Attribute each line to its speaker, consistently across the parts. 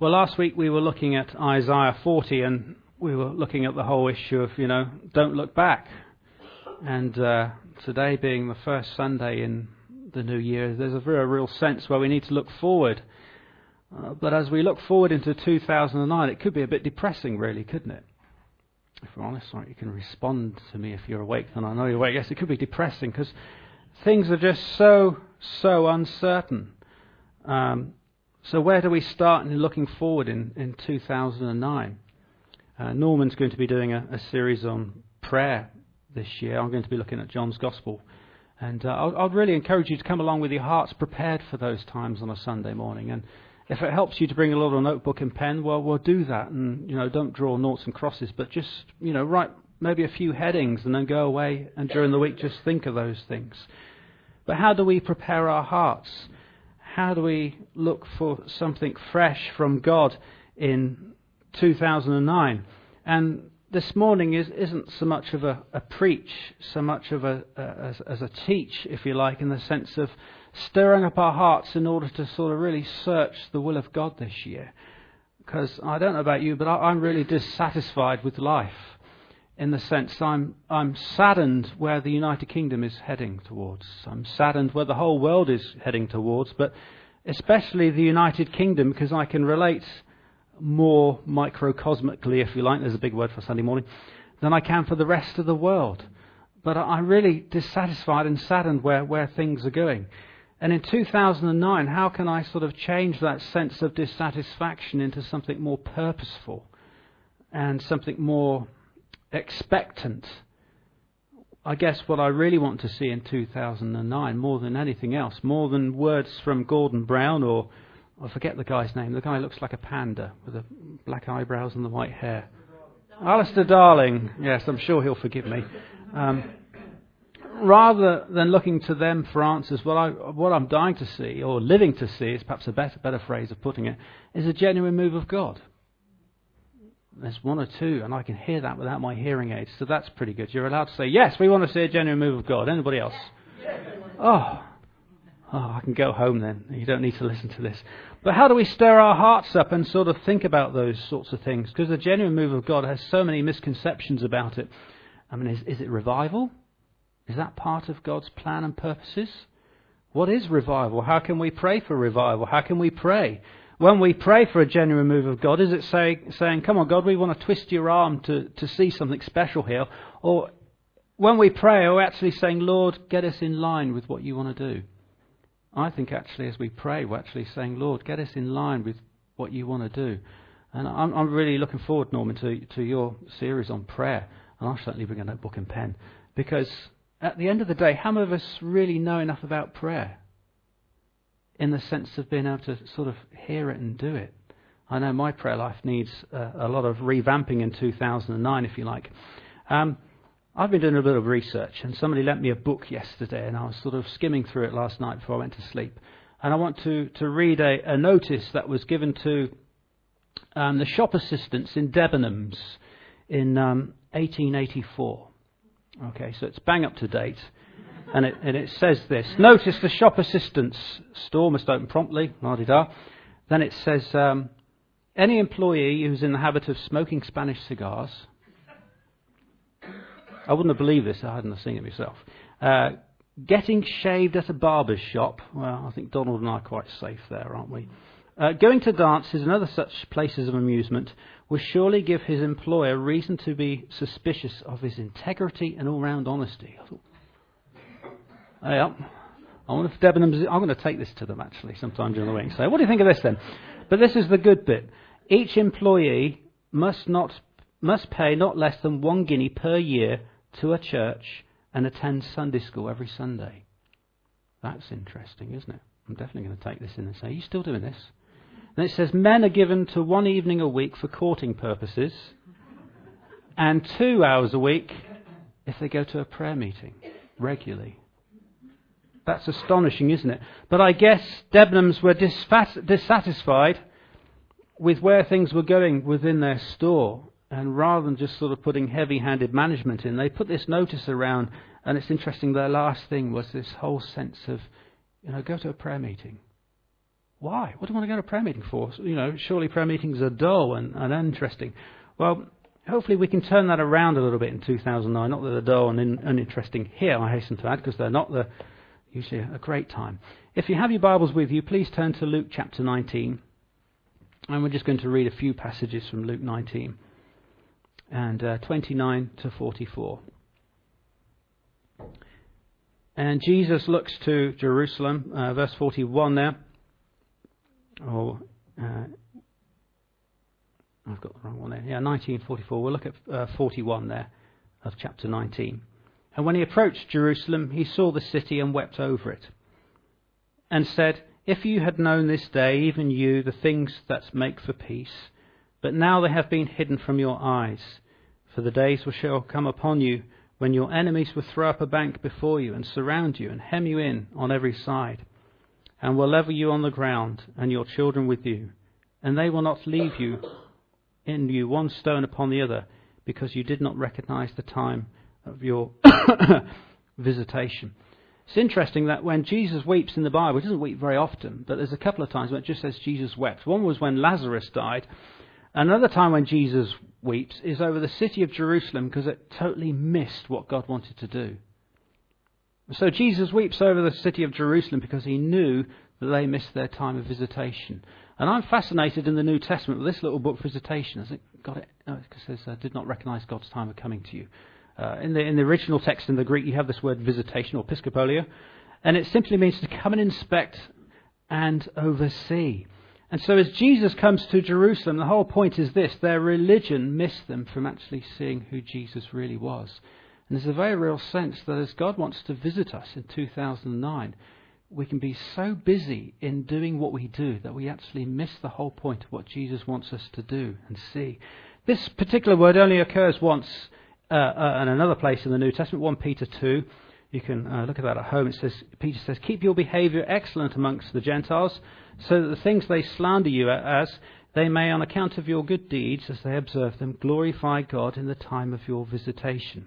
Speaker 1: Well, last week we were looking at Isaiah 40 and we were looking at the whole issue of, don't look back. And today being the first Sunday in the new year, there's a very real sense where we need to look forward. But as we look forward into 2009, it could be a bit depressing, really, couldn't it? If we're honest, you can respond to me if you're awake, and I know you're awake. Yes, it could be depressing because things are just so uncertain. So where do we start in looking forward in 2009? Norman's going to be doing a series on prayer this year. I'm going to be looking at John's Gospel. And I'd really encourage you to come along with your hearts prepared for those times on a Sunday morning. And if it helps you to bring a little notebook and pen, well, we'll do that. And, don't draw noughts and crosses, but just, write maybe a few headings and then go away and during the week just think of those things. But how do we prepare our hearts? How do we look for something fresh from God in 2009? And this morning isn't so much of a preach, so much of as a teach, if you like, in the sense of stirring up our hearts in order to sort of really search the will of God this year. Because I don't know about you, but I'm really dissatisfied with life. In the sense I'm saddened where the United Kingdom is heading towards. I'm saddened where the whole world is heading towards, but especially the United Kingdom, because I can relate more microcosmically, if you like, there's a big word for Sunday morning, than I can for the rest of the world. But I'm really dissatisfied and saddened where things are going. And in 2009, how can I sort of change that sense of dissatisfaction into something more purposeful and something more expectant? I guess what I really want to see in 2009, more than anything else, more than words from Gordon Brown or I forget the guy's name. The guy looks like a panda with the black eyebrows and the white hair. Alistair Darling. Yes, I'm sure he'll forgive me. Rather than looking to them for answers, what I'm dying to see, or living to see, is perhaps a better phrase of putting it, is a genuine move of God. There's one or two, and I can hear that without my hearing aids, so that's pretty good. You're allowed to say, yes, we want to see a genuine move of God. Anybody else? Oh, I can go home then. You don't need to listen to this. But how do we stir our hearts up and sort of think about those sorts of things? Because the genuine move of God has so many misconceptions about it. I mean, is it revival? Is that part of God's plan and purposes? What is revival? How can we pray for revival? How can we pray? When we pray for a genuine move of God, is it saying, come on, God, we want to twist your arm to see something special here? Or when we pray, are we actually saying, Lord, get us in line with what you want to do? I think actually as we pray, we're actually saying, Lord, get us in line with what you want to do. And I'm really looking forward, Norman, to your series on prayer. And I'll certainly bring a notebook and pen. Because at the end of the day, how many of us really know enough about prayer? In the sense of being able to sort of hear it and do it. I know my prayer life needs a lot of revamping in 2009, if you like. I've been doing a bit of research, and somebody lent me a book yesterday, and I was sort of skimming through it last night before I went to sleep. And I want to read a notice that was given to the shop assistants in Debenhams in 1884. Okay, so it's bang up to date. And it says this: notice the shop assistants, store must open promptly, la-di-da. Then it says, any employee who's in the habit of smoking Spanish cigars, I wouldn't have believed this if I hadn't seen it myself, getting shaved at a barber's shop, well, I think Donald and I are quite safe there, aren't we? Going to dances and other such places of amusement will surely give his employer reason to be suspicious of his integrity and all-round honesty. I thought, yeah, I wonder if Debenhams, I'm going to take this to them actually sometime during the week and say, what do you think of this then? But this is the good bit. Each employee must pay not less than 1 guinea per year to a church and attend Sunday school every Sunday. That's interesting, isn't it? I'm definitely going to take this in and say, are you still doing this? And it says men are given to 1 evening a week for courting purposes and 2 hours a week if they go to a prayer meeting regularly. That's astonishing, isn't it? But I guess Debenhams were dissatisfied with where things were going within their store. And rather than just sort of putting heavy-handed management in, they put this notice around. And it's interesting, their last thing was this whole sense of, go to a prayer meeting. Why? What do you want to go to a prayer meeting for? Surely prayer meetings are dull and uninteresting. Well, hopefully we can turn that around a little bit in 2009. Not that they're dull and uninteresting here, I hasten to add, because they're not usually a great time. If you have your Bibles with you, please turn to Luke chapter 19. And we're just going to read a few passages from Luke 19 and 29 to 44. And Jesus looks to Jerusalem, verse 41 there. I've got the wrong one there. Yeah, 1944. We'll look at 41 there of chapter 19. And when he approached Jerusalem, he saw the city and wept over it, and said, "If you had known this day, even you, the things that make for peace, but now they have been hidden from your eyes. For the days shall come upon you when your enemies will throw up a bank before you and surround you and hem you in on every side, and will level you on the ground and your children with you, and they will not leave you one stone upon the other, because you did not recognize the time of your visitation." It's interesting that when Jesus weeps in the Bible, he doesn't weep very often, but there's a couple of times when it just says Jesus wept. One was when Lazarus died. Another time when Jesus weeps is over the city of Jerusalem, because it totally missed what God wanted to do. So Jesus weeps over the city of Jerusalem because he knew that they missed their time of visitation. And I'm fascinated in the New Testament with this little book, Visitation. Has it got it? No, it says, did not recognize God's time of coming to you. In the original text in the Greek, you have this word visitation, or episkopolio, and it simply means to come and inspect and oversee. And so as Jesus comes to Jerusalem, the whole point is this: their religion missed them from actually seeing who Jesus really was. And there's a very real sense that as God wants to visit us in 2009, we can be so busy in doing what we do that we actually miss the whole point of what Jesus wants us to do and see. This particular word only occurs once in another place in the New Testament, 1 Peter 2. You can look at that at home. Peter says, "Keep your behaviour excellent amongst the Gentiles, so that the things they slander you as, they may, on account of your good deeds, as they observe them, glorify God in the time of your visitation."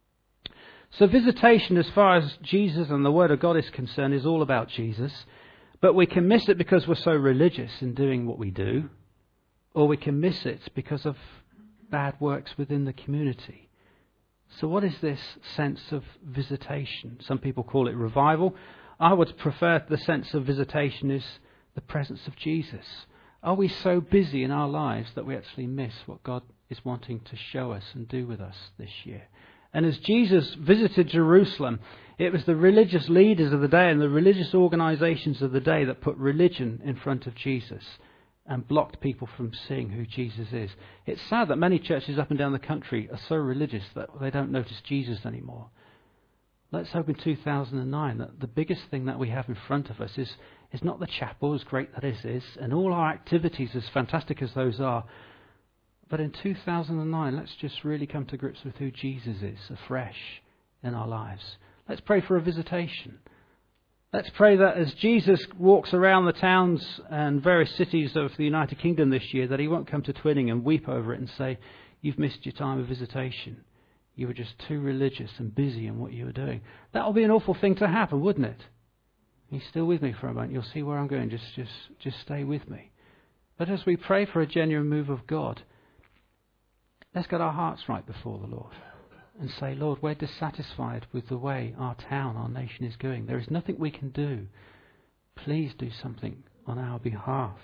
Speaker 1: So visitation, as far as Jesus and the Word of God is concerned, is all about Jesus. But we can miss it because we're so religious in doing what we do, or we can miss it because of bad works within the community. So what is this sense of visitation? Some people call it revival. I would prefer the sense of visitation is the presence of Jesus. Are we so busy in our lives that we actually miss what God is wanting to show us and do with us this year? And as Jesus visited Jerusalem, it was the religious leaders of the day and the religious organisations of the day that put religion in front of Jesus and blocked people from seeing who Jesus is. It's sad that many churches up and down the country are so religious that they don't notice Jesus anymore. Let's hope in 2009 that the biggest thing that we have in front of us is not the chapel, as great that is, and all our activities, as fantastic as those are. But in 2009, let's just really come to grips with who Jesus is afresh in our lives. Let's pray for a visitation. Let's pray that as Jesus walks around the towns and various cities of the United Kingdom this year, that he won't come to Twinning and weep over it and say, "You've missed your time of visitation. You were just too religious and busy in what you were doing." That will be an awful thing to happen, wouldn't it? Are you still with me for a moment? You'll see where I'm going. Just stay with me. But as we pray for a genuine move of God, let's get our hearts right before the Lord and say, "Lord, we're dissatisfied with the way our town, our nation is going. There is nothing we can do. Please do something on our behalf."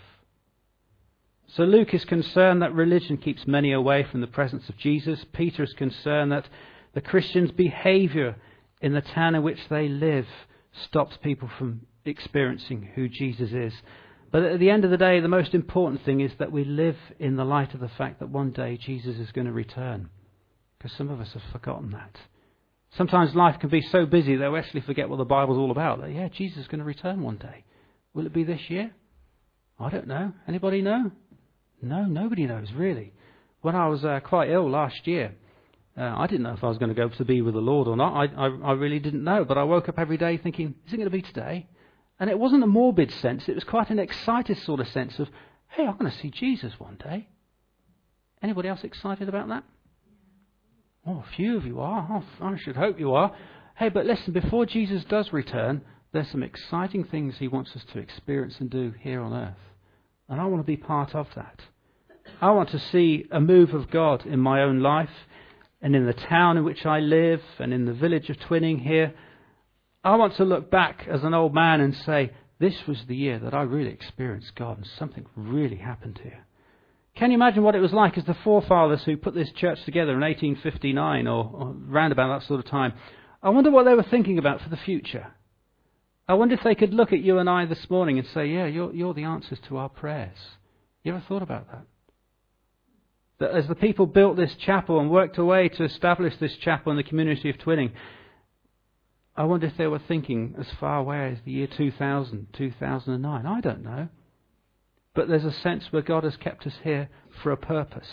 Speaker 1: So Luke is concerned that religion keeps many away from the presence of Jesus. Peter is concerned that the Christians' behaviour in the town in which they live stops people from experiencing who Jesus is. But at the end of the day, the most important thing is that we live in the light of the fact that one day Jesus is going to return. Because some of us have forgotten that. Sometimes life can be so busy that we actually forget what the Bible's all about. That, yeah, Jesus is going to return one day. Will it be this year? I don't know. Anybody know? No, nobody knows, really. When I was quite ill last year, I didn't know if I was going to go to be with the Lord or not. I really didn't know. But I woke up every day thinking, is it going to be today? And it wasn't a morbid sense. It was quite an excited sort of sense of, hey, I'm going to see Jesus one day. Anybody else excited about that? Oh, a few of you are. Oh, I should hope you are. Hey, but listen, before Jesus does return, there's some exciting things he wants us to experience and do here on earth. And I want to be part of that. I want to see a move of God in my own life and in the town in which I live and in the village of Twinning here. I want to look back as an old man and say, this was the year that I really experienced God and something really happened here. Can you imagine what it was like as the forefathers who put this church together in 1859 or round about that sort of time? I wonder what they were thinking about for the future. I wonder if they could look at you and I this morning and say, yeah, you're the answers to our prayers. You ever thought about that? That as the people built this chapel and worked away to establish this chapel in the community of Twinning, I wonder if they were thinking as far away as the year 2000, 2009. I don't know. But there's a sense where God has kept us here for a purpose.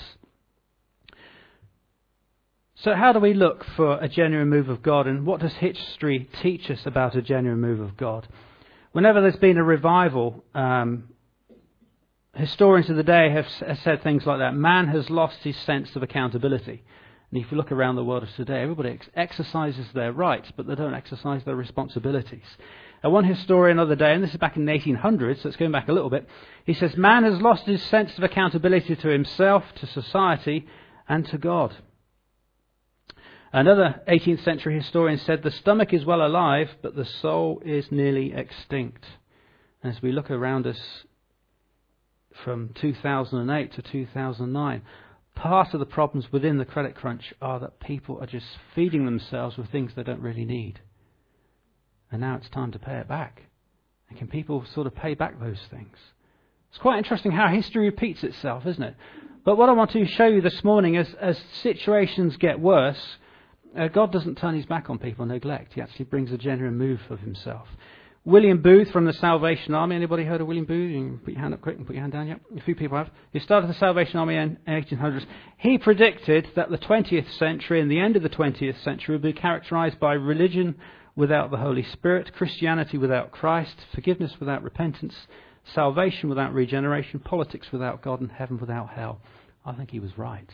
Speaker 1: So how do we look for a genuine move of God, and what does history teach us about a genuine move of God? Whenever there's been a revival, historians of the day have said things like that. Man has lost his sense of accountability. And if you look around the world of today, everybody exercises their rights, but they don't exercise their responsibilities. One historian of the day, and this is back in the 1800s, so it's going back a little bit, he says, man has lost his sense of accountability to himself, to society, and to God. Another 18th century historian said, the stomach is well alive, but the soul is nearly extinct. And as we look around us from 2008 to 2009, part of the problems within the credit crunch are that people are just feeding themselves with things they don't really need. And now it's time to pay it back. And can people sort of pay back those things? It's quite interesting how history repeats itself, isn't it? But what I want to show you this morning is, as situations get worse, God doesn't turn his back on people and neglect. He actually brings a genuine move of himself. William Booth from the Salvation Army. Anybody heard of William Booth? You can put your hand up quick and put your hand down. Yep, a few people have. He started the Salvation Army in 1800s. He predicted that the 20th century and the end of the 20th century would be characterized by religion without the Holy Spirit, Christianity without Christ, forgiveness without repentance, salvation without regeneration, politics without God, and heaven without hell. I think he was right.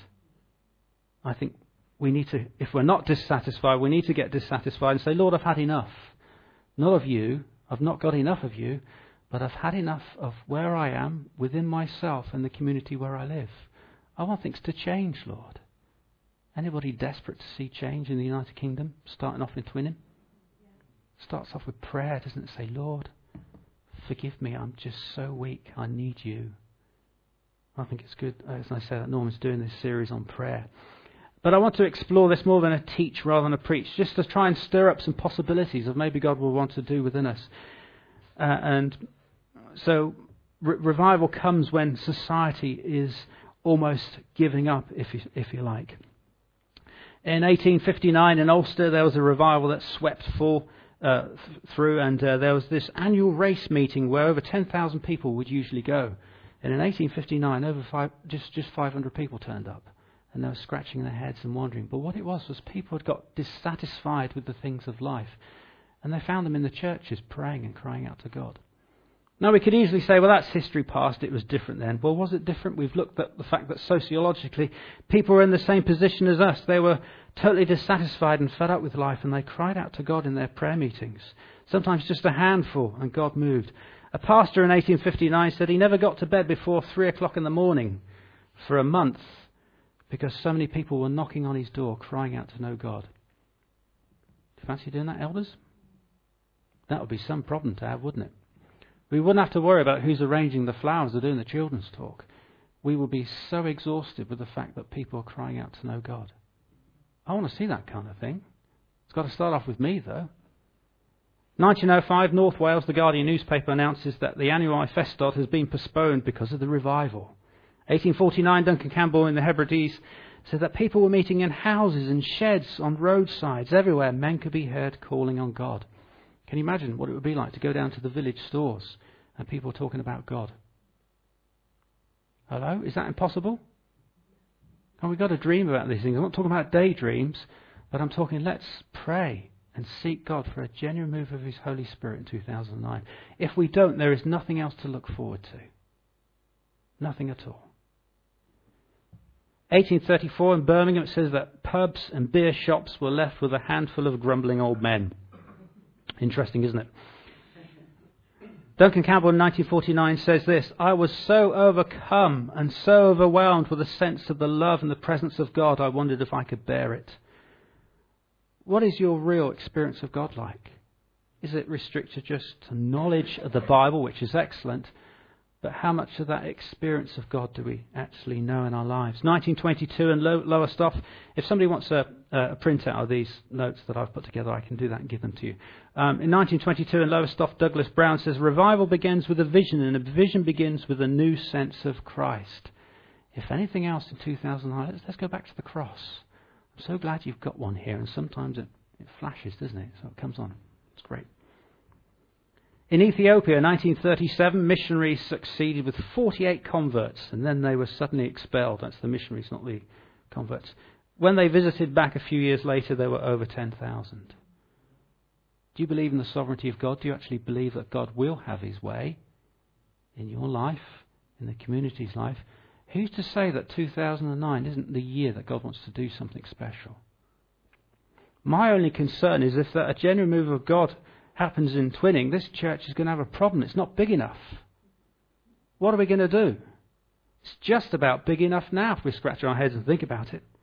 Speaker 1: I think we need to, if we're not dissatisfied, we need to get dissatisfied and say, Lord, I've had enough. Not of you. I've not got enough of you, but I've had enough of where I am within myself and the community where I live. I want things to change, Lord. Anybody desperate to see change in the United Kingdom, starting off in Twinning? Starts off with prayer, doesn't it? Say, Lord, forgive me, I'm just so weak, I need you. I think it's good, as I say, that Norman's doing this series on prayer. But I want to explore this more than a teach rather than a preach, just to try and stir up some possibilities of maybe God will want to do within us. And so revival comes when society is almost giving up, if you like. In 1859 in Ulster, there was a revival that swept through, and there was this annual race meeting where over 10,000 people would usually go. And in 1859, just 500 people turned up. And they were scratching their heads and wondering. But what it was people had got dissatisfied with the things of life. And they found them in the churches praying and crying out to God. Now we could easily say, well, that's history past, it was different then. Well, was it different? We've looked at the fact that sociologically people were in the same position as us. They were totally dissatisfied and fed up with life, and they cried out to God in their prayer meetings. Sometimes just a handful, and God moved. A pastor in 1859 said he never got to bed before 3 o'clock in the morning for a month, because so many people were knocking on his door, crying out to know God. Do you fancy doing that, elders? That would be some problem to have, wouldn't it? We wouldn't have to worry about who's arranging the flowers or doing the children's talk. We would be so exhausted with the fact that people are crying out to know God. I want to see that kind of thing. It's got to start off with me, though. 1905, North Wales, the Guardian newspaper announces that the annual Ifestod has been postponed because of the revival. 1849, Duncan Campbell in the Hebrides said that people were meeting in houses and sheds, on roadsides, everywhere. Men could be heard calling on God. Can you imagine what it would be like to go down to the village stores and people talking about God? Hello? Is that impossible? And we've got to dream about these things. I'm not talking about daydreams, but I'm talking let's pray and seek God for a genuine move of His Holy Spirit in 2009. If we don't, there is nothing else to look forward to. Nothing at all. 1834 in Birmingham, it says that pubs and beer shops were left with a handful of grumbling old men. Interesting, isn't it? Duncan Campbell in 1949 says this: "I was so overcome and so overwhelmed with a sense of the love and the presence of God, I wondered if I could bear it." What is your real experience of God like? Is it restricted just to knowledge of the Bible, which is excellent, but how much of that experience of God do we actually know in our lives? 1922 in Lowestoft. If somebody wants a printout of these notes that I've put together, I can do that and give them to you. In 1922 in Lowestoft, Douglas Brown says, "Revival begins with a vision, and a vision begins with a new sense of Christ." If anything else in 2009, let's go back to the cross. I'm so glad you've got one here, and sometimes it flashes, doesn't it? So it comes on. It's great. In Ethiopia, 1937, missionaries succeeded with 48 converts, and then they were suddenly expelled. That's the missionaries, not the converts. When they visited back a few years later, there were over 10,000. Do you believe in the sovereignty of God? Do you actually believe that God will have his way in your life, in the community's life? Who's to say that 2009 isn't the year that God wants to do something special? My only concern is if a genuine move of God happens in Twinning, this church is going to have a problem. It's not big enough. What are we going to do? It's just about big enough now if we scratch our heads and think about it.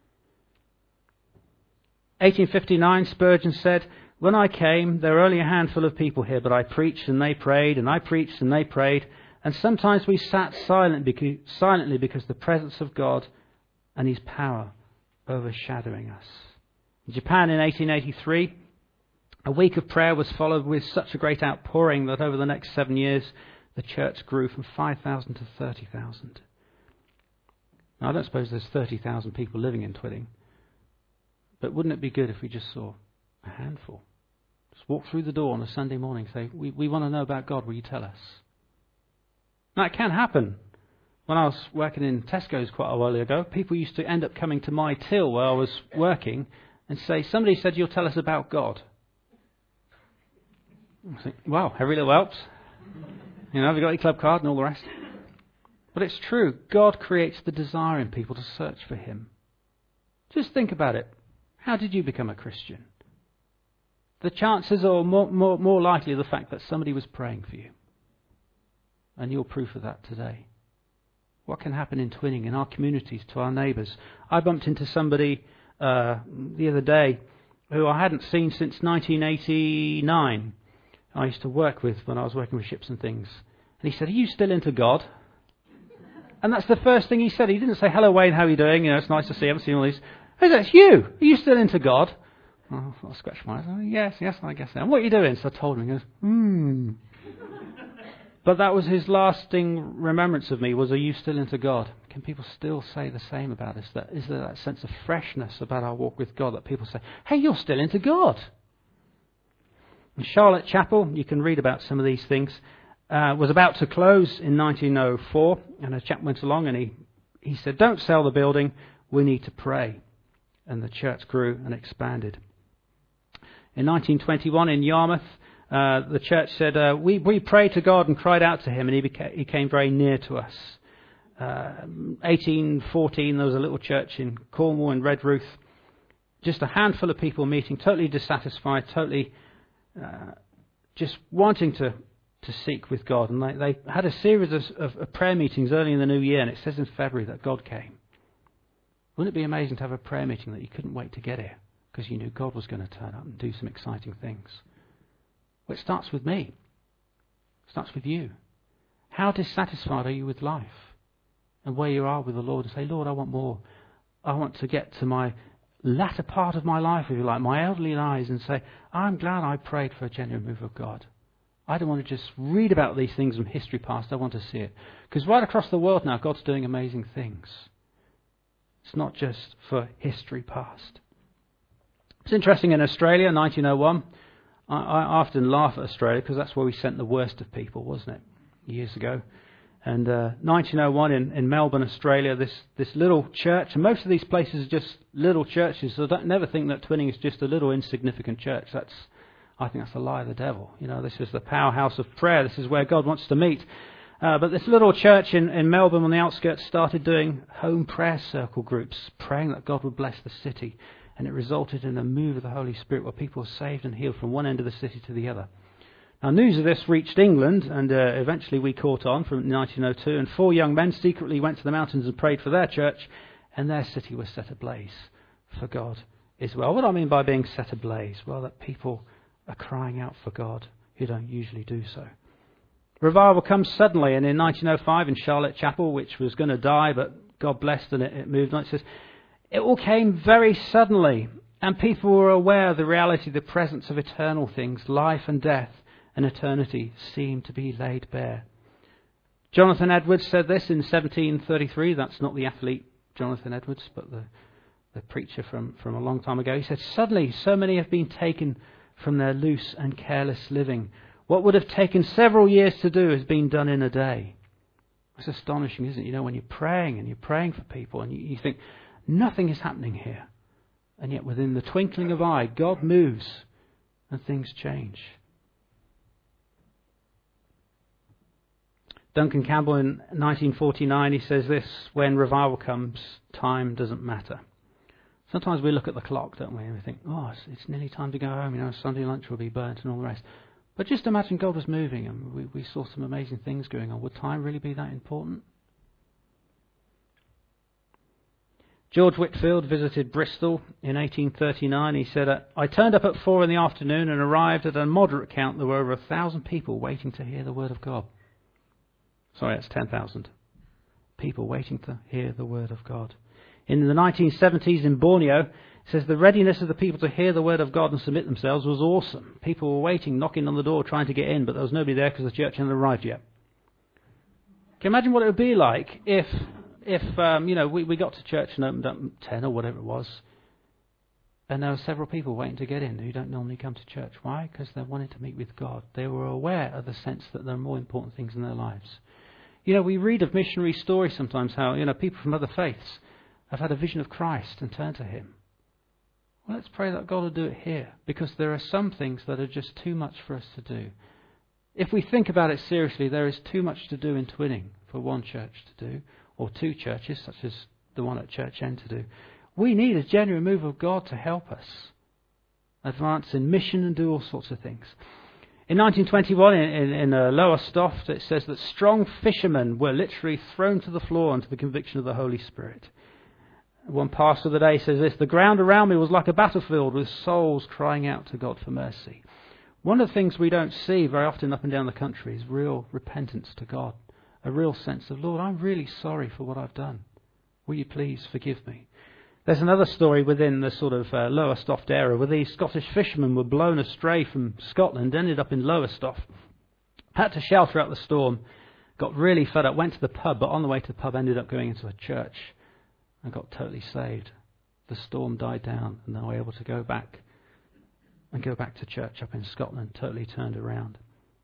Speaker 1: 1859, Spurgeon said, "When I came, there were only a handful of people here, but I preached and they prayed, and I preached and they prayed, and sometimes we sat silently because the presence of God and his power overshadowing us." In Japan in 1883, a week of prayer was followed with such a great outpouring that over the next 7 years, the church grew from 5,000 to 30,000. Now, I don't suppose there's 30,000 people living in Twinning, but wouldn't it be good if we just saw a handful? Just walk through the door on a Sunday morning and say, we want to know about God, will you tell us? Now, it can happen. When I was working in Tesco's quite a while ago, people used to end up coming to my till where I was working and say, "Somebody said you'll tell us about God." I think, wow, every little helps. You know, have you got your club card and all the rest? But it's true. God creates the desire in people to search for him. Just think about it. How did you become a Christian? The chances are more likely the fact that somebody was praying for you. And you're proof of that today. What can happen in Twinning, in our communities, to our neighbours? I bumped into somebody the other day who I hadn't seen since 1989. I used to work with when I was working with ships and things. And he said, "Are you still into God?" And that's the first thing he said. He didn't say, "Hello, Wayne, how are you doing? You know, it's nice to see you. I haven't seen all these." "Hey, that's you. Are you still into God?" Oh, I scratched my eyes. "Oh, yes, I guess so." "And what are you doing?" So I told him. He goes, But that was his lasting remembrance of me, was, "Are you still into God?" Can people still say the same about us? Is there that sense of freshness about our walk with God that people say, "Hey, you're still into God"? And Charlotte Chapel, you can read about some of these things, was about to close in 1904, and a chap went along and he said, "Don't sell the building, we need to pray." And the church grew and expanded. In 1921 in Yarmouth, the church said, we prayed to God and cried out to him, and he came very near to us. 1814, there was a little church in Cornwall in Redruth. Just a handful of people meeting, totally dissatisfied, totally just wanting to seek with God. And they had a series of prayer meetings early in the new year, and it says in February that God came. Wouldn't it be amazing to have a prayer meeting that you couldn't wait to get here because you knew God was going to turn up and do some exciting things? Well, it starts with me. It starts with you. How dissatisfied are you with life and where you are with the Lord, and say, "Lord, I want more. I want to get to my latter part of my life, if you like, my elderly lives, and say, I'm glad I prayed for a genuine move of God. I don't want to just read about these things from history past. I want to see it." Because right across the world now, God's doing amazing things. It's not just for history past. It's interesting, in Australia, 1901, I often laugh at Australia because that's where we sent the worst of people, wasn't it, years ago. And 1901 in Melbourne, Australia, this little church, and most of these places are just little churches, so don't never think that Twinning is just a little insignificant church. I think that's a lie of the devil. You know, this is the powerhouse of prayer. This is where God wants to meet. But this little church in Melbourne on the outskirts started doing home prayer circle groups, praying that God would bless the city. And it resulted in a move of the Holy Spirit where people were saved and healed from one end of the city to the other. Now, news of this reached England, and eventually we caught on from 1902, and 4 young men secretly went to the mountains and prayed for their church, and their city was set ablaze for God as well. What do I mean by being set ablaze? Well, that people are crying out for God who don't usually do so. Revival comes suddenly, and in 1905 in Charlotte Chapel, which was going to die, but God blessed and it moved on, it says, it all came very suddenly, and people were aware of the reality, the presence of eternal things, life and death and eternity seemed to be laid bare. Jonathan Edwards said this in 1733. That's not the athlete Jonathan Edwards, but the preacher from a long time ago. He said, suddenly so many have been taken from their loose and careless living. What would have taken several years to do has been done in a day. It's astonishing, isn't it? You know, when you're praying and you're praying for people and you think, nothing is happening here. And yet within the twinkling of an eye, God moves and things change. Duncan Campbell in 1949, he says this, when revival comes, time doesn't matter. Sometimes we look at the clock, don't we, and we think, oh, it's nearly time to go home, you know, Sunday lunch will be burnt and all the rest. But just imagine God was moving and we saw some amazing things going on. Would time really be that important? George Whitfield visited Bristol in 1839. He said, I turned up at 4 in the afternoon and arrived at a moderate count. There were over 1,000 people waiting to hear the word of God. Sorry, that's 10,000 people waiting to hear the word of God. In the 1970s in Borneo, it says the readiness of the people to hear the word of God and submit themselves was awesome. People were waiting, knocking on the door, trying to get in, but there was nobody there because the church hadn't arrived yet. Can you imagine what it would be like if we got to church and opened up 10 or whatever it was, and there were several people waiting to get in who don't normally come to church. Why? Because they wanted to meet with God. They were aware of the sense that there are more important things in their lives. You know, we read of missionary stories sometimes how, people from other faiths have had a vision of Christ and turned to him. Well, let's pray that God will do it here, because there are some things that are just too much for us to do. If we think about it seriously, there is too much to do in Twinning for one church to do, or 2 churches, such as the one at Church End, to do. We need a genuine move of God to help us advance in mission and do all sorts of things. In 1921, in Lowestoft, it says that strong fishermen were literally thrown to the floor under the conviction of the Holy Spirit. One pastor of the day says this, the ground around me was like a battlefield with souls crying out to God for mercy. One of the things we don't see very often up and down the country is real repentance to God. A real sense of, Lord, I'm really sorry for what I've done. Will you please forgive me? There's another story within the sort of Lowestoft area where these Scottish fishermen were blown astray from Scotland, ended up in Lowestoft, had to shelter out the storm, got really fed up, went to the pub, but on the way to the pub ended up going into a church and got totally saved. The storm died down and they were able to go back to church up in Scotland, totally turned around.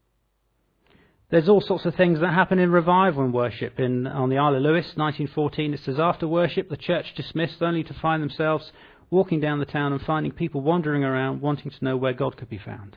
Speaker 1: There's all sorts of things that happen in revival and worship. On the Isle of Lewis, 1914, it says, after worship, the church dismissed only to find themselves walking down the town and finding people wandering around wanting to know where God could be found.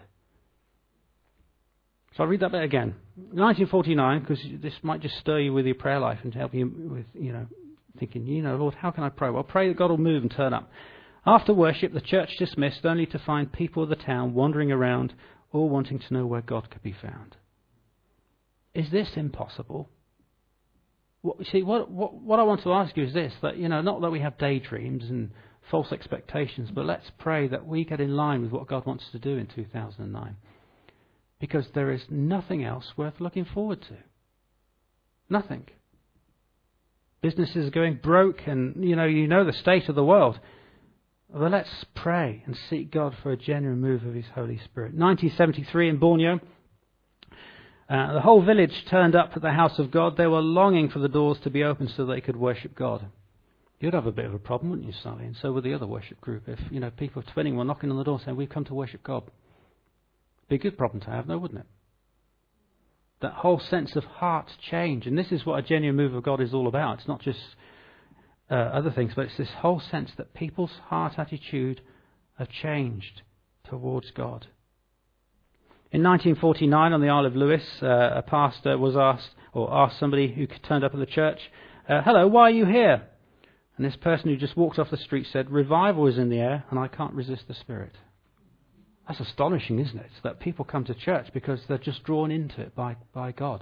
Speaker 1: So I'll read that bit again. 1949, because this might just stir you with your prayer life and help you with, thinking, Lord, how can I pray? Well, pray that God will move and turn up. After worship, the church dismissed only to find people of the town wandering around, all wanting to know where God could be found. Is this impossible? What I want to ask you is this, that, not that we have daydreams and false expectations, but let's pray that we get in line with what God wants to do in 2009. Because there is nothing else worth looking forward to. Nothing. Businesses are going broke and, you know the state of the world. Well, let's pray and seek God for a genuine move of His Holy Spirit. 1973 in Borneo, the whole village turned up at the house of God. They were longing for the doors to be open so they could worship God. You'd have a bit of a problem, wouldn't you, Sally? And so would the other worship group. If, people of Twinning were knocking on the door saying, we've come to worship God. Be a good problem to have, though, wouldn't it? That whole sense of heart change. And this is what a genuine move of God is all about. It's not just other things, but it's this whole sense that people's heart attitude have changed towards God. In 1949, on the Isle of Lewis, a pastor was asked somebody who turned up at the church, hello, why are you here? And this person who just walked off the street said, revival is in the air and I can't resist the Spirit. That's astonishing, isn't it? That people come to church because they're just drawn into it by God.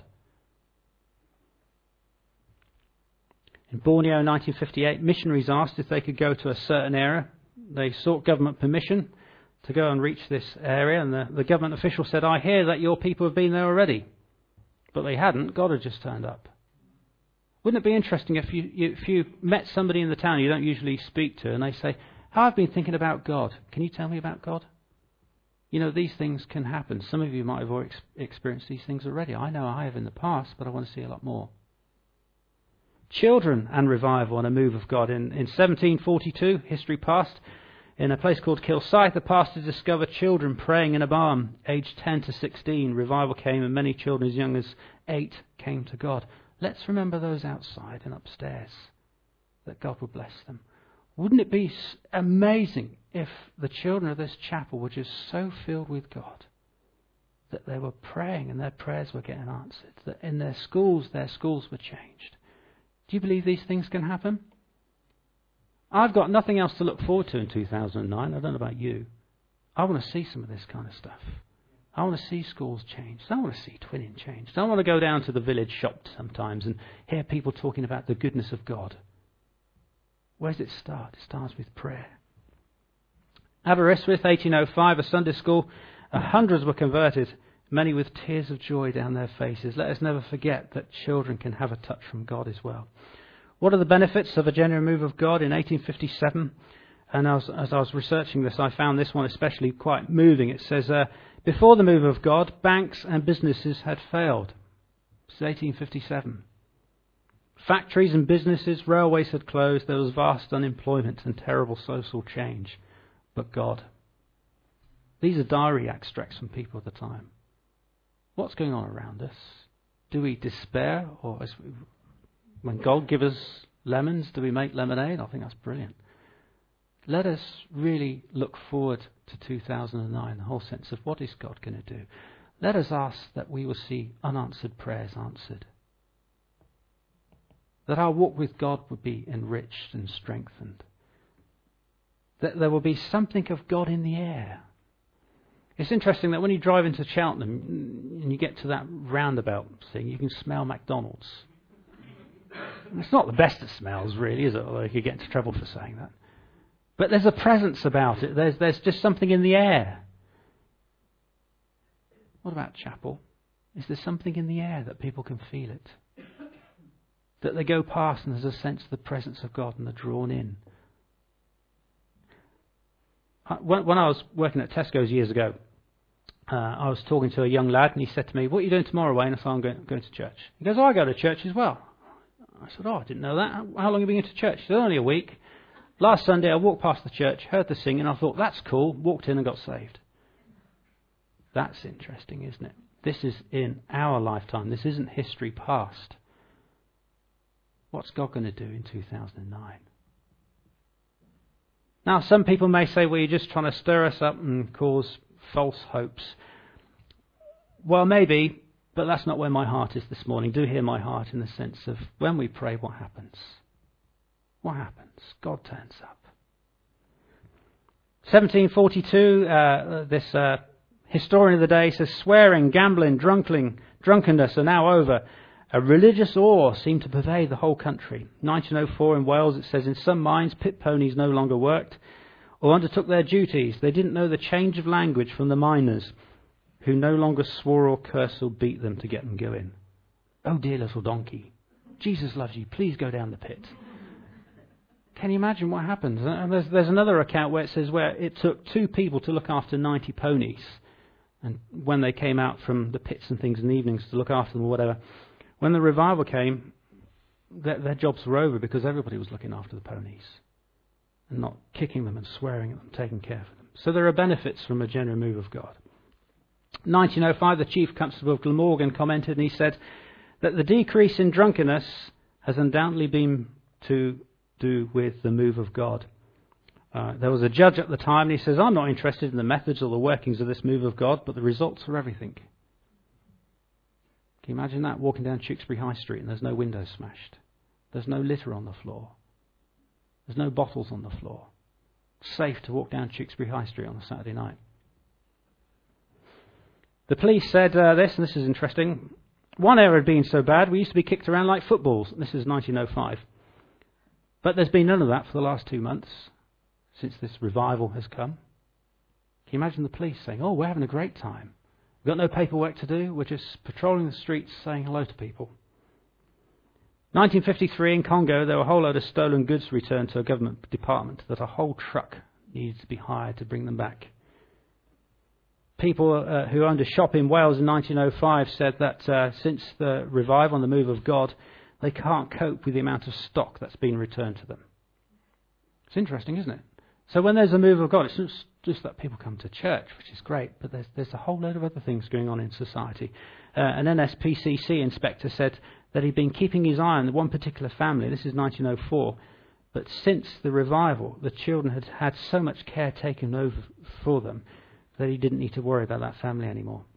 Speaker 1: In Borneo in 1958, missionaries asked if they could go to a certain area. They sought government permission to go and reach this area, and the government official said, "I hear that your people have been there already." But they hadn't. God had just turned up. Wouldn't it be interesting if you met somebody in the town you don't usually speak to, and they say, "I've been thinking about God. Can you tell me about God?" You know, these things can happen. Some of you might have already experienced these things already. I know I have in the past, but I want to see a lot more. Children and revival and a move of God. In 1742, history past, in a place called Kilsyth, the pastor discovered children praying in a barn, aged 10 to 16. Revival came, and many children as young as 8 came to God. Let's remember those outside and upstairs, that God will bless them. Wouldn't it be amazing if the children of this chapel were just so filled with God that they were praying and their prayers were getting answered, that in their schools were changed? Do you believe these things can happen? I've got nothing else to look forward to in 2009. I don't know about you. I want to see some of this kind of stuff. I want to see schools changed. I want to see Twinning changed. I want to go down to the village shop sometimes and hear people talking about the goodness of God. Where does it start? It starts with prayer. Aberystwyth, 1805, a Sunday school. Hundreds were converted, many with tears of joy down their faces. Let us never forget that children can have a touch from God as well. What are the benefits of a genuine move of God? In 1857, and as I was researching this, I found this one especially quite moving. It says, before the move of God, banks and businesses had failed. It's 1857. Factories and businesses, railways had closed. There was vast unemployment and terrible social change. But God. These are diary extracts from people at the time. What's going on around us? Do we despair? Or when God gives us lemons, do we make lemonade? I think that's brilliant. Let us really look forward to 2009, the whole sense of what is God going to do. Let us ask that we will see unanswered prayers answered. That our walk with God would be enriched and strengthened. That there will be something of God in the air. It's interesting that when you drive into Cheltenham and you get to that roundabout thing, you can smell McDonald's. It's not the best of smells, really, is it? Although you could get into trouble for saying that. But there's a presence about it. There's just something in the air. What about chapel? Is there something in the air that people can feel it? That they go past and there's a sense of the presence of God and they're drawn in. When I was working at Tesco's years ago, I was talking to a young lad and he said to me, "What are you doing tomorrow, Wayne?" I said, "I'm going to church." He goes, "Oh, I go to church as well." I said, "Oh, I didn't know that. How long have you been to church?" He said, "Only a week. Last Sunday I walked past the church, heard the singing, I thought, that's cool, walked in and got saved." That's interesting, isn't it? This is in our lifetime. This isn't history past. What's God going to do in 2009? Now, some people may say, well, you're just trying to stir us up and cause false hopes. Well, maybe, but that's not where my heart is this morning. Do hear my heart in the sense of when we pray, what happens? What happens? God turns up. 1742, this historian of the day says, swearing, gambling, drunkenness are now over. A religious awe seemed to pervade the whole country. 1904 in Wales, it says, in some mines, pit ponies no longer worked or undertook their duties. They didn't know the change of language from the miners, who no longer swore or cursed or beat them to get them going. "Oh, dear little donkey, Jesus loves you, please go down the pit." Can you imagine what happens? And there's another account where it says where it took 2 people to look after 90 ponies. And when they came out from the pits and things in the evenings to look after them or whatever, when the revival came, their jobs were over because everybody was looking after the ponies and not kicking them and swearing at them, taking care of them. So there are benefits from a genuine move of God. 1905, the Chief Constable of Glamorgan commented and he said that the decrease in drunkenness has undoubtedly been to do with the move of God. There was a judge at the time and he says, "I'm not interested in the methods or the workings of this move of God, but the results are everything." Can you imagine that? Walking down Tewkesbury High Street and there's no windows smashed. There's no litter on the floor. There's no bottles on the floor. It's safe to walk down Tewkesbury High Street on a Saturday night. The police said this, and this is interesting. One era had been so bad, we used to be kicked around like footballs. This is 1905. But there's been none of that for the last 2 months, since this revival has come. Can you imagine the police saying, oh, we're having a great time. We've got no paperwork to do. We're just patrolling the streets saying hello to people. 1953 in Congo, there were a whole load of stolen goods returned to a government department that a whole truck needed to be hired to bring them back. People who owned a shop in Wales in 1905 said that since the revival and the move of God, they can't cope with the amount of stock that's been returned to them. It's interesting, isn't it? So when there's a move of God, it's not just that people come to church, which is great, but there's a whole load of other things going on in society. An NSPCC inspector said that he'd been keeping his eye on one particular family. This is 1904. But since the revival, the children had had so much care taken over for them that he didn't need to worry about that family anymore.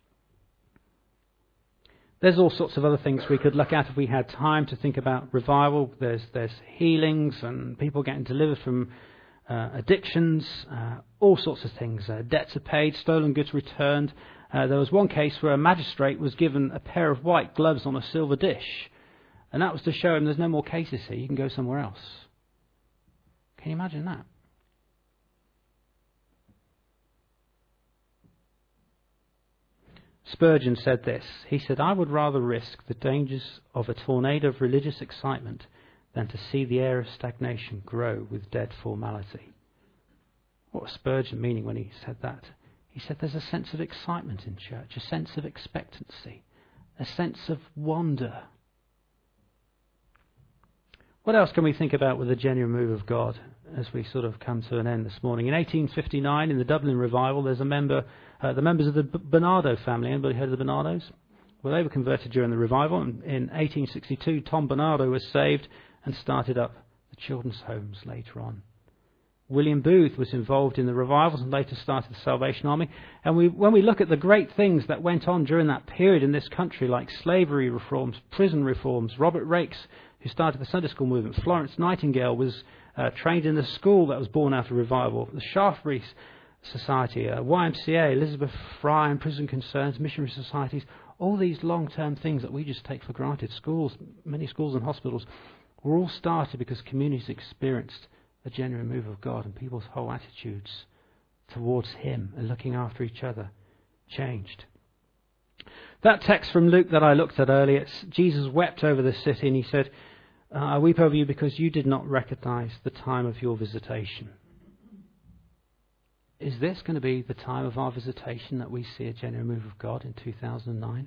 Speaker 1: There's all sorts of other things we could look at if we had time to think about revival. There's healings and people getting delivered from addictions, all sorts of things. Debts are paid, stolen goods returned. There was one case where a magistrate was given a pair of white gloves on a silver dish, and that was to show him there's no more cases here, you can go somewhere else. Can you imagine that? Spurgeon said this. He said, I would rather risk the dangers of a tornado of religious excitement than to see the air of stagnation grow with dead formality. What was Spurgeon meaning when he said that? He said there's a sense of excitement in church, a sense of expectancy, a sense of wonder. What else can we think about with the genuine move of God as we sort of come to an end this morning? In 1859, in the Dublin revival, there's the members of the Bernardo family. Anybody heard of the Bernardos? Well, they were converted during the revival. In 1862, Tom Bernardo was saved and started up the children's homes later on. William Booth was involved in the revivals and later started the Salvation Army. And when we look at the great things that went on during that period in this country, like slavery reforms, prison reforms, Robert Raikes, who started the Sunday school movement, Florence Nightingale was trained in the school that was born out of revival, the Shaftesbury Society, YMCA, Elizabeth Fry and Prison Concerns, missionary societies, all these long-term things that we just take for granted. Schools, many schools and hospitals, were all started because communities experienced a genuine move of God and people's whole attitudes towards Him and looking after each other changed. That text from Luke that I looked at earlier, Jesus wept over the city and He said, I weep over you because you did not recognize the time of your visitation. Is this going to be the time of our visitation that we see a genuine move of God in 2009?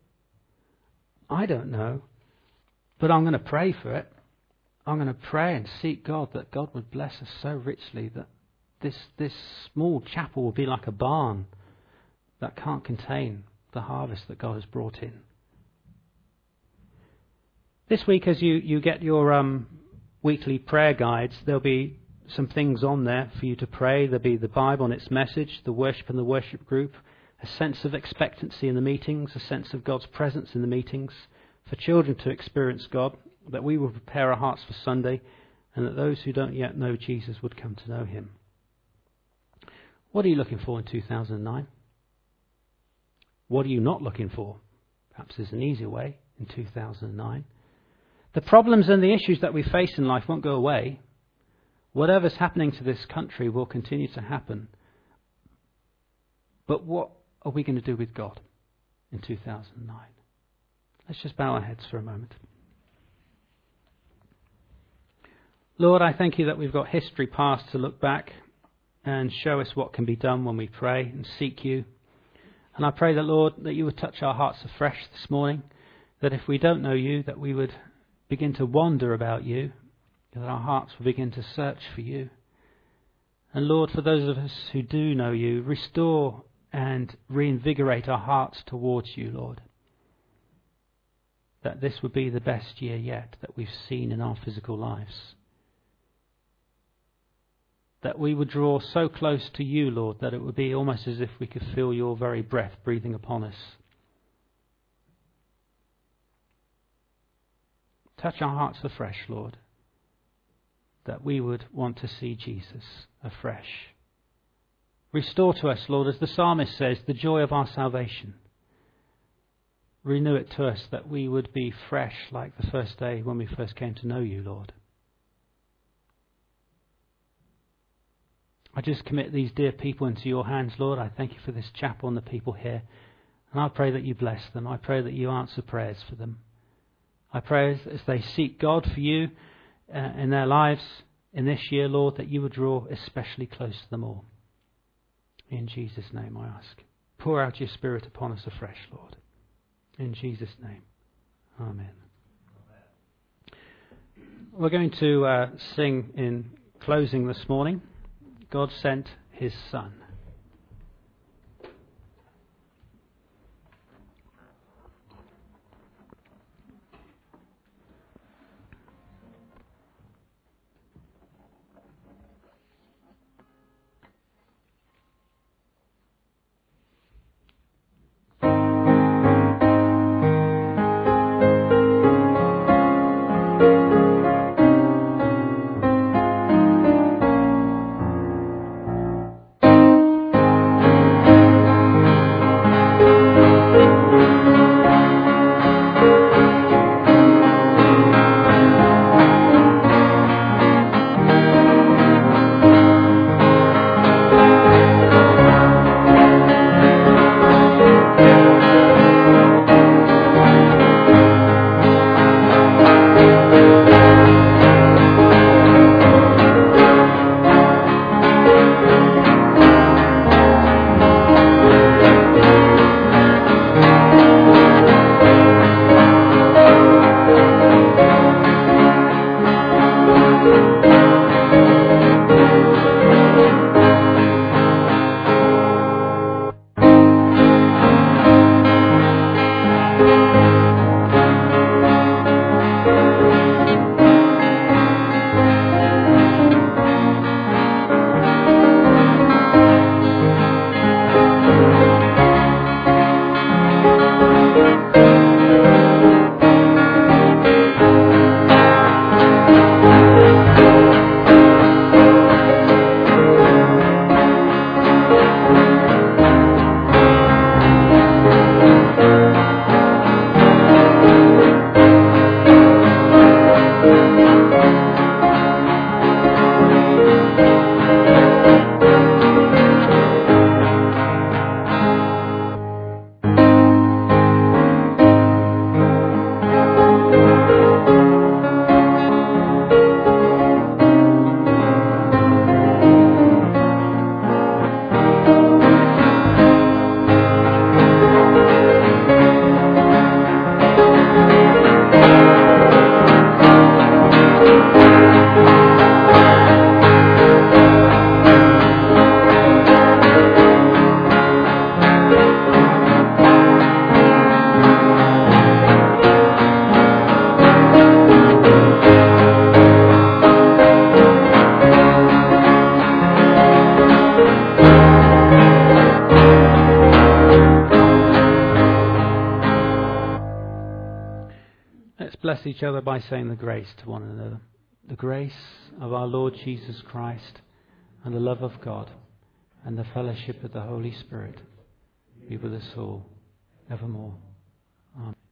Speaker 1: I don't know, but I'm going to pray for it. I'm going to pray and seek God that God would bless us so richly that this small chapel will be like a barn that can't contain the harvest that God has brought in. This week, as you get your weekly prayer guides, there'll be some things on there for you to pray. There'll be the Bible and its message, the worship and the worship group, a sense of expectancy in the meetings, a sense of God's presence in the meetings, for children to experience God, that we will prepare our hearts for Sunday, and that those who don't yet know Jesus would come to know Him. What are you looking for in 2009? What are you not looking for? Perhaps there's an easier way in 2009. The problems and the issues that we face in life won't go away. Whatever's happening to this country will continue to happen. But what are we going to do with God in 2009? Let's just bow our heads for a moment. Lord, I thank you that we've got history past to look back and show us what can be done when we pray and seek you. And I pray that, Lord, that you would touch our hearts afresh this morning, that if we don't know you, that we would begin to wonder about you, that our hearts will begin to search for you. And Lord, for those of us who do know you, restore and reinvigorate our hearts towards you, Lord. That this would be the best year yet that we've seen in our physical lives. That we would draw so close to you, Lord, that it would be almost as if we could feel your very breath breathing upon us. Touch our hearts afresh, Lord, that we would want to see Jesus afresh. Restore to us, Lord, as the psalmist says, the joy of our salvation. Renew it to us that we would be fresh like the first day when we first came to know you, Lord. I just commit these dear people into your hands, Lord. I thank you for this chapel and the people here. And I pray that you bless them. I pray that you answer prayers for them. I pray as they seek God for you in their lives in this year, Lord, that you would draw especially close to them all. In Jesus' name I ask. Pour out your Spirit upon us afresh, Lord. In Jesus' name. Amen. We're going to sing in closing this morning, God Sent His Son. Bless each other by saying the grace to one another. The grace of our Lord Jesus Christ and the love of God and the fellowship of the Holy Spirit be with us all evermore. Amen.